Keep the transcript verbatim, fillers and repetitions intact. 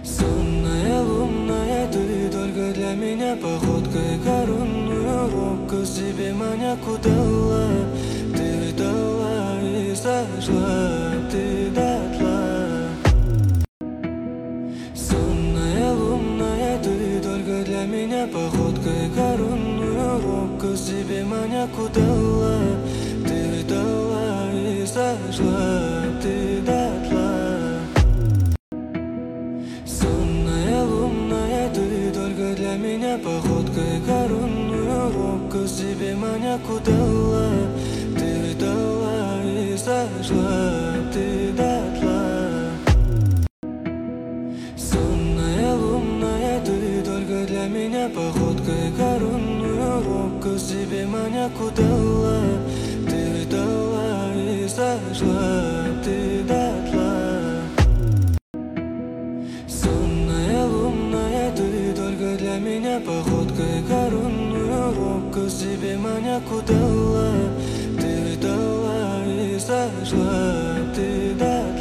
Сонная лунная, ты только для меня походкой коронную робко себе маньяку дала. Ты дала и сожгла, ты дотла. Сонная лунная, ты только для меня походкой коронную робко себе маньяку дала. Ты дала и сожгла, ты дотла. Сонная лунная, ты только для меня походкой коронную робко себе маньяку дала. Ты дала и сожгла, ты дотла. Сонная лунная, ты только для меня походкой коронную робко себе маньяку дала. Ты дала и сожгла, ты дотла. Сонная лунная, ты только для меня походкой коронную робко себе маньяку дала. Ты дала и сожгла, ты дотла.